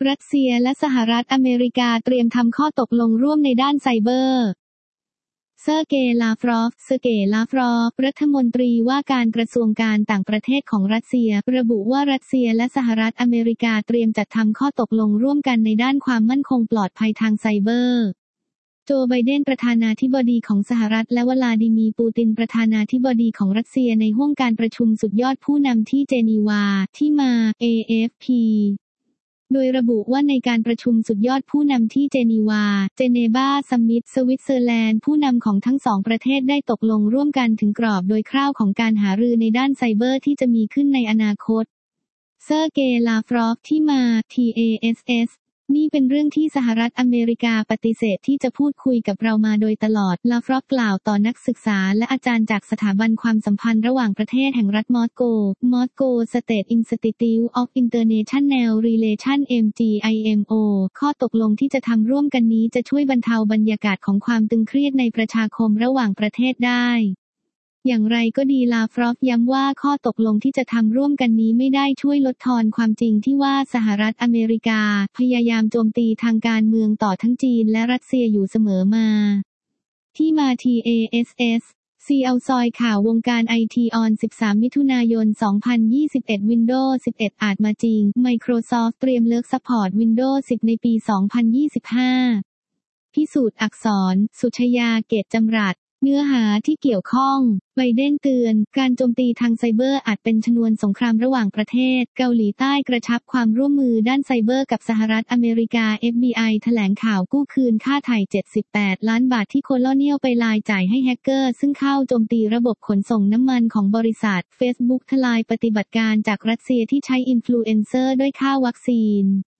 รัสเซียและสหรัฐอเมริกาเตรียมทำข้อตกลงร่วมในด้านไซเบอร์เซอร์เกย์ลาฟรอฟรัฐมนตรีว่าการกระทรวงการต่างประเทศของรัสเซียระบุว่ารัสเซียและสหรัฐอเมริกาเตรียมจัดทำข้อตกลงร่วมกันในด้านความมั่นคงปลอดภัยทางไซเบอร์โจไบเดนประธานาธิบดีของสหรัฐและวลาดิมีร์ปูตินประธานาธิบดีของรัสเซียในห้วงการประชุมสุดยอดผู้นำที่เจนีวาที่มา AFPโดยระบุว่าในการประชุมสุดยอดผู้นำที่เจนีวาซัมมิตสวิตเซอร์แลนด์ผู้นำของทั้งสองประเทศได้ตกลงร่วมกันถึงกรอบโดยคร่าวของการหารือในด้านไซเบอร์ที่จะมีขึ้นในอนาคตเซอร์เกย์ลาฟรอฟที่มา TASSนี่เป็นเรื่องที่สหรัฐอเมริกาปฏิเสธที่จะพูดคุยกับเรามาโดยตลอดลาฟรอฟกล่าวต่อนักศึกษาและอาจารย์จากสถาบันความสัมพันธ์ระหว่างประเทศแห่งรัฐมอสโกสเตทอินสติทิวต์ออฟอินเตอร์เนชั่นแนลรีเลชั่น MGIMO ข้อตกลงที่จะทำร่วมกันนี้จะช่วยบรรเทาบรรยากาศของความตึงเครียดในประชาคมระหว่างประเทศได้อย่างไรก็ดีลาฟรอฟย้ำว่าข้อตกลงที่จะทำร่วมกันนี้ไม่ได้ช่วยลดทอนความจริงที่ว่าสหรัฐอเมริกาพยายามโจมตีทางการเมืองต่อทั้งจีนและรัสเซียอยู่เสมอมาที่มา TASS ซีเอาซอยข่าววงการไอทีออน13 มิถุนายน 2021 Windows 11 อาจมาจริง Microsoft เตรียมเลิกซัพพอร์ต Windows 10 ในปี 2025 พิสูจน์อักษรสุชยาเกตจำรัดเนื้อหาที่เกี่ยวข้องไบเดนเตือนการโจมตีทางไซเบอร์อาจเป็นชนวนสงครามระหว่างประเทศเกาหลีใต้กระชับความร่วมมือด้านไซเบอร์กับสหรัฐอเมริกา FBI แถลงข่าวกู้คืนค่าไถ่78 ล้านบาทที่โคโลเนียลไปลายจ่ายให้แฮกเกอร์ซึ่งเข้าโจมตีระบบขนส่งน้ำมันของบริษัท Facebook ทลายปฏิบัติการจากรัสเซียที่ใช้อินฟลูเอนเซอร์ด้วยค่าวัคซีน